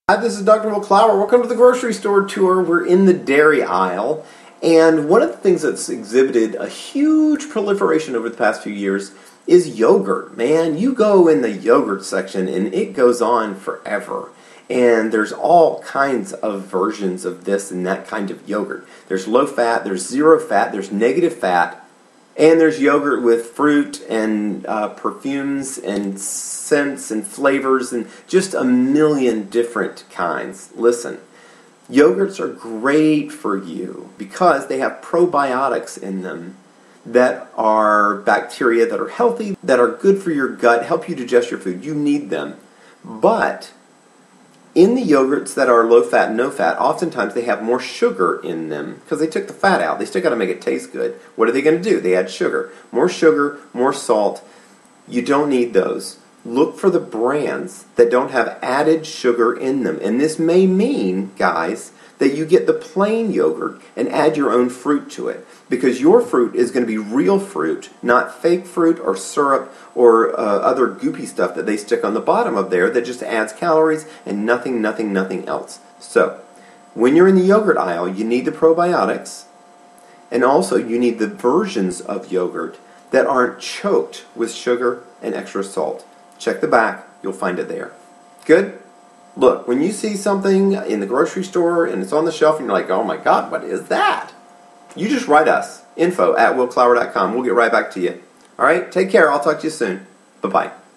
Hi, this is Dr. Will Clower. Welcome to the grocery store tour. We're in the dairy aisle, and one of the things that's exhibited a huge proliferation over the past few years is yogurt. Man, you go in the yogurt section and it goes on forever. And there's all kinds of versions of this and that kind of yogurt. There's low fat, there's zero fat, there's negative fat, and there's yogurt with fruit and perfumes and scents and flavors and just a million different kinds. Listen, yogurts are great for you because they have probiotics in them that are bacteria that are healthy, that are good for your gut, help you digest your food. You need them. But in the yogurts that are low fat and no fat, oftentimes they have more sugar in them because they took the fat out. They still got to make it taste good. What are they going to do? They add sugar. More sugar, more salt. You don't need those. Look for the brands that don't have added sugar in them. And this may mean, guys, that you get the plain yogurt and add your own fruit to it. Because your fruit is going to be real fruit, not fake fruit or syrup or other goopy stuff that they stick on the bottom of there that just adds calories and nothing else. So, when you're in the yogurt aisle, you need the probiotics, and also you need the versions of yogurt that aren't choked with sugar and extra salt. Check the back, you'll find it there. Good? Look, when you see something in the grocery store and it's on the shelf and you're like, oh my God, what is that? You just write us, info@willclower.com. We'll get right back to you. All right, take care. I'll talk to you soon. Bye-bye.